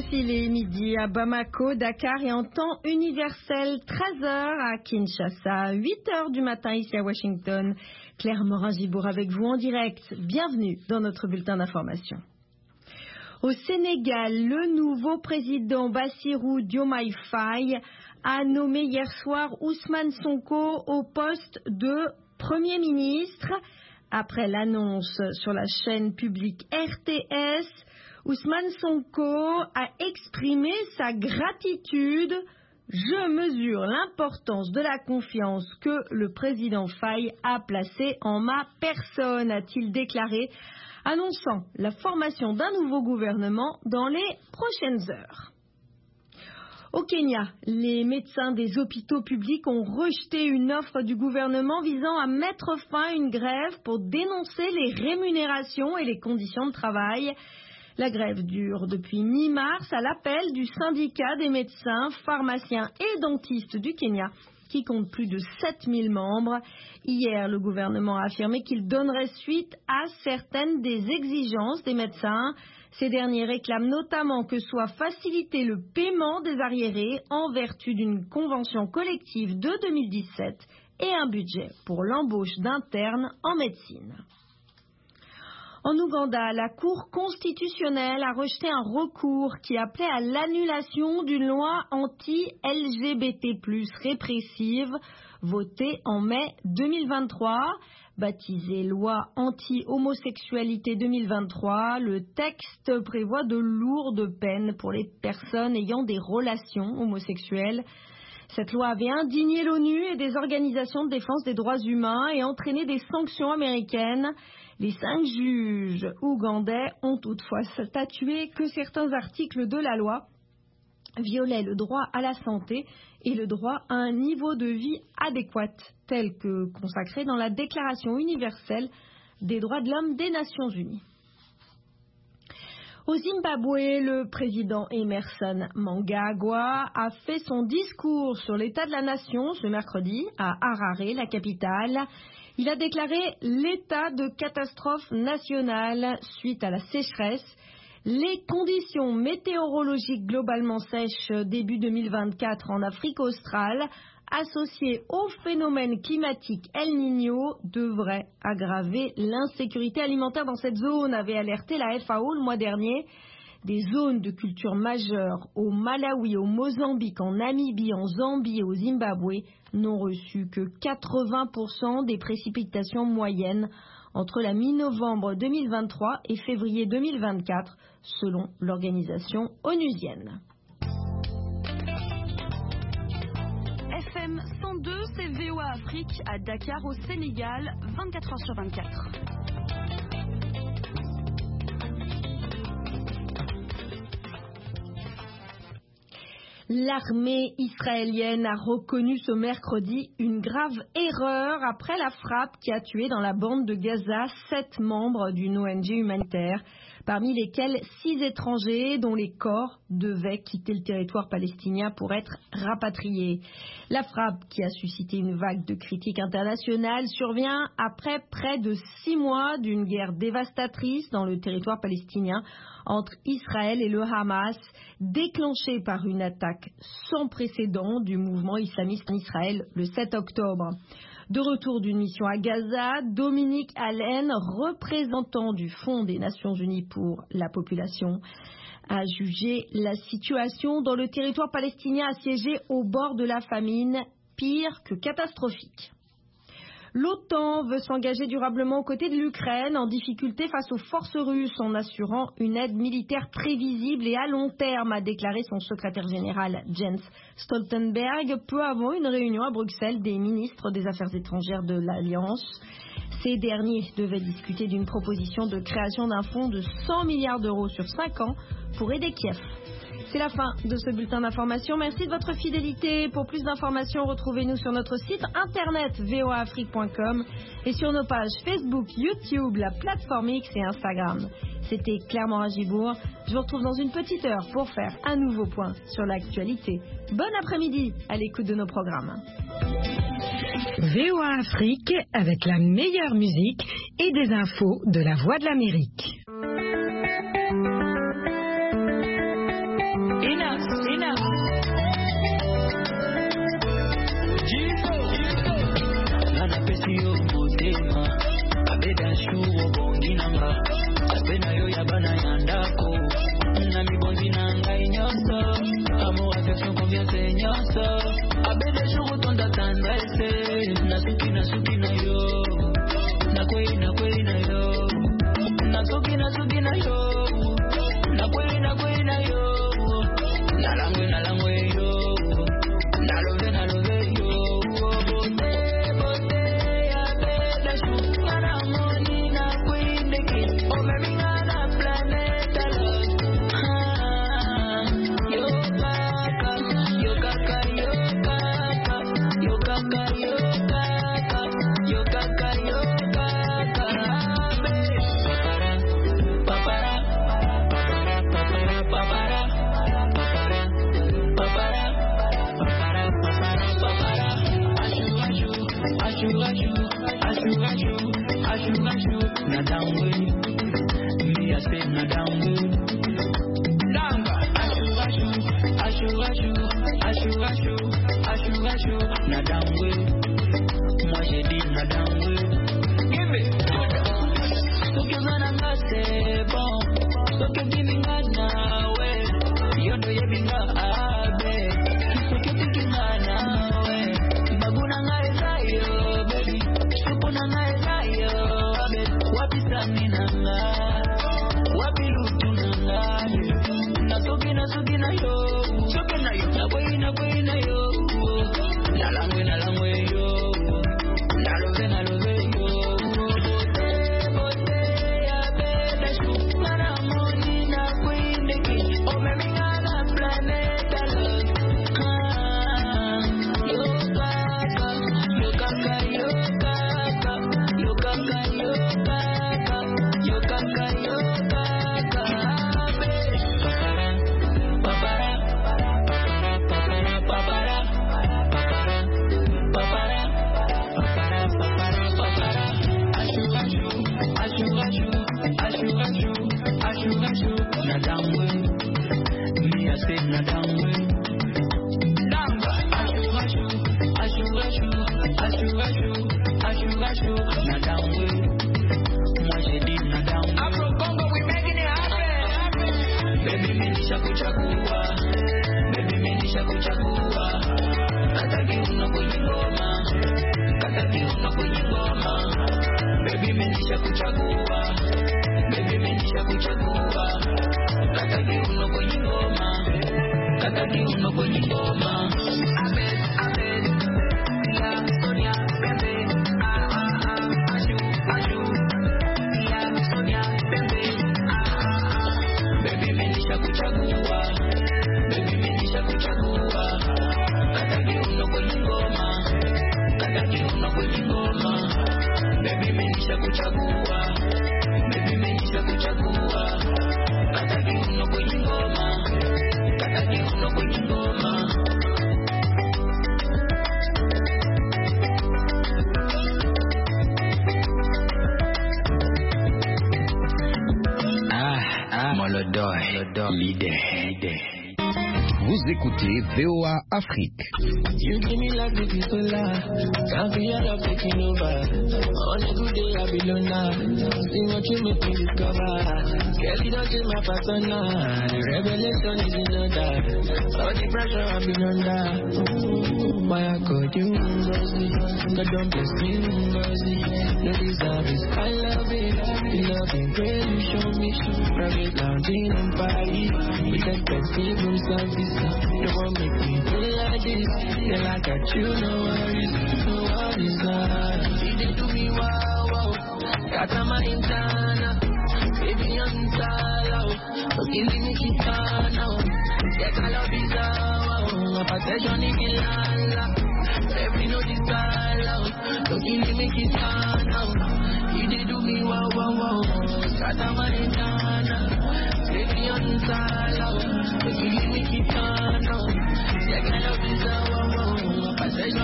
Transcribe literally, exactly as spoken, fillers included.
il est midi à Bamako, Dakar et en temps universel treize heures à Kinshasa, huit heures du matin ici à Washington. Claire Morin-Gibour avec vous en direct. Bienvenue dans notre bulletin d'information. Au Sénégal, le nouveau président Bassirou Diomaye Faye a nommé hier soir Ousmane Sonko au poste de Premier ministre. Après l'annonce sur la chaîne publique R T S, Ousmane Sonko a exprimé sa gratitude. Je mesure l'importance de la confiance que le président Faye a placée en ma personne, a-t-il déclaré, annonçant la formation d'un nouveau gouvernement dans les prochaines heures. Au Kenya, les médecins des hôpitaux publics ont rejeté une offre du gouvernement visant à mettre fin à une grève pour dénoncer les rémunérations et les conditions de travail. La grève dure depuis mi-mars à l'appel du syndicat des médecins, pharmaciens et dentistes du Kenya, qui compte plus de sept mille membres. Hier, le gouvernement a affirmé qu'il donnerait suite à certaines des exigences des médecins. Ces derniers réclament notamment que soit facilité le paiement des arriérés en vertu d'une convention collective de deux mille dix-sept et un budget pour l'embauche d'internes en médecine. En Ouganda, la Cour constitutionnelle a rejeté un recours qui appelait à l'annulation d'une loi anti-L G B T plus, répressive, votée en mai deux mille vingt-trois. Baptisée loi anti-homosexualité deux mille vingt-trois, le texte prévoit de lourdes peines pour les personnes ayant des relations homosexuelles. Cette loi avait indigné l'ONU et des organisations de défense des droits humains et entraîné des sanctions américaines. Les cinq juges ougandais ont toutefois statué que certains articles de la loi violaient le droit à la santé et le droit à un niveau de vie adéquat, tel que consacré dans la Déclaration universelle des droits de l'homme des Nations unies. Au Zimbabwe, le président Emerson Mnangagwa a fait son discours sur l'état de la nation ce mercredi à Harare, la capitale. Il a déclaré l'état de catastrophe nationale suite à la sécheresse. Les conditions météorologiques globalement sèches début deux mille vingt-quatre en Afrique australe, associées au phénomène climatique El Niño, devraient aggraver l'insécurité alimentaire dans cette zone, avait alerté la F A O le mois dernier. Des zones de culture majeures au Malawi, au Mozambique, en Namibie, en Zambie et au Zimbabwe n'ont reçu que quatre-vingts pour cent des précipitations moyennes entre la mi-novembre deux mille vingt-trois et février deux mille vingt-quatre, selon l'organisation onusienne. F M cent deux, c'est V O A Afrique à Dakar au Sénégal, vingt-quatre heures sur vingt-quatre. L'armée israélienne a reconnu ce mercredi une grave erreur après la frappe qui a tué dans la bande de Gaza sept membres d'une O N G humanitaire, parmi lesquels six étrangers dont les corps devaient quitter le territoire palestinien pour être rapatriés. La frappe, qui a suscité une vague de critiques internationales, survient après près de six mois d'une guerre dévastatrice dans le territoire palestinien entre Israël et le Hamas, déclenchée par une attaque sans précédent du mouvement islamiste en Israël le sept octobre. De retour d'une mission à Gaza, Dominique Allen, représentant du Fonds des Nations Unies pour la population, a jugé la situation dans le territoire palestinien assiégé au bord de la famine pire que catastrophique. L'OTAN veut s'engager durablement aux côtés de l'Ukraine en difficulté face aux forces russes en assurant une aide militaire prévisible et à long terme, a déclaré son secrétaire général Jens Stoltenberg peu avant une réunion à Bruxelles des ministres des Affaires étrangères de l'Alliance. Ces derniers devaient discuter d'une proposition de création d'un fonds de cent milliards d'euros sur cinq ans pour aider Kiev. C'est la fin de ce bulletin d'information. Merci de votre fidélité. Pour plus d'informations, retrouvez-nous sur notre site internet v o a afrique point com et sur nos pages Facebook, YouTube, la plateforme X et Instagram. C'était Claire Morin-Gibour. Je vous retrouve dans une petite heure pour faire un nouveau point sur l'actualité. Bon après-midi à l'écoute de nos programmes. V O A Afrique avec la meilleure musique et des infos de la Voix de l'Amérique. Vous écoutez V O A Afrique. You give me love, the people love. Can't be your love taking over. On a good day, I be alone. See what you make me discover. Girl, you don't take my persona. The revelation is in order. All the pressure I've been under. Ooh, why I called you Ngozi? God don't bless me Ngozi. No deserve it. I love it. The love and praise you show me. Private lounging in Paris. With expensive room service. Don't want make me feel like this. Girl, I got you, no worries. No worries, nah. You did do me wow, wow. Got a my intana. Baby, I'm solo. So give me kitana. Get a love is wow. A possession in Milala. Every no desire. So give me kitana. You did do me wow, wow, wow. Got a my intana.